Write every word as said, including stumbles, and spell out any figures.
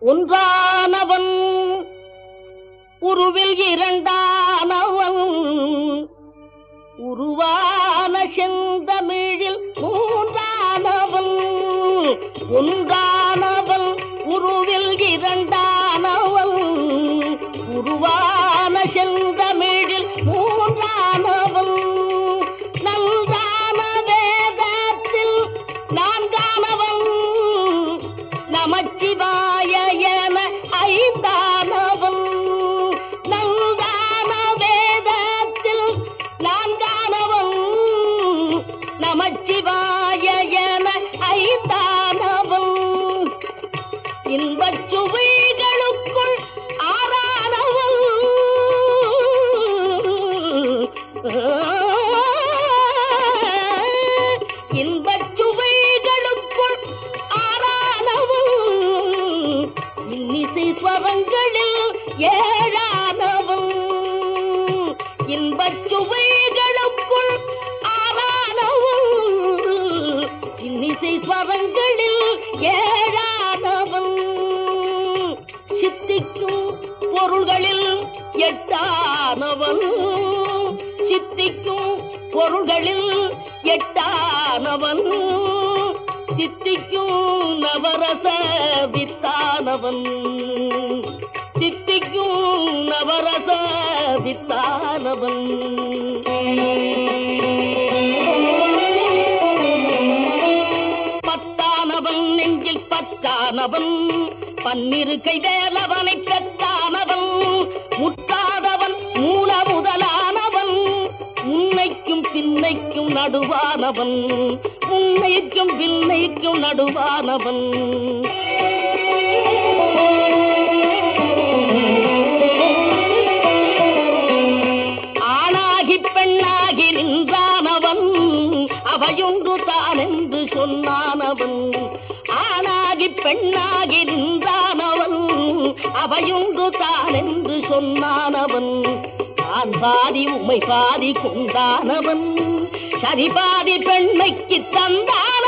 ஒன்றானவன் உருவில் இரண்டானவன் உருவான செந்தமிழில் மூன்றானவன் ஒன்றானவன் உருவில் இரண்டானவன் உருவான செந்தமிழில் மூன்றானவன் நன்றான வேதத்தில் நான்கானவன் நமச்சிவாய என ஐந்தானவன் நன்றான வேதத்தில் நான்கானவன் நமச்சிவாய என ஐந்தானவன் இன்பச் சுவைகளுக்குள் ஆறானவன் இன்பச் சுவைகளுக்குள் ஆறானவன் இன்னிசை ஸ்வரங்களில் ஏழானவன் இன்பச் சுவைகளுக்குள் ஆறானவன் இன்னிசை ஸ்வரங்களில் ஏழானவன் சித்திக்கும் பொருள்களில் எட்டானவன் சித்திக்கும் பொருள்களில் எட்டானவன் சித்திக்கும் நவரச வித்தானவன் சித்திக்கும் நவரச வித்தானவன் பத்தானவன் நெஞ்சில் பத்தானவன் பன்னிரு கை வேலவனை பெற்றானவன் முற்றாதவன் மூல முதலானவன் உன்னைக்கும் பின்னைக்கும் நடுவானவன் உன்னைக்கும் பின்னைக்கும் நடுவானவன் ஆணாகி பெண்ணாகி நின்றானவன் அவையொன்று தான் என்று சொன்னானவன் ஆணாகி பெண்ணாகி நின்றானவன் அவையொன்று தான் என்று சொன்னானவன் நான் பாதி உமை பாதி கொண்டானவன் சரி பாதி பெண்மைக்கு தந்தான்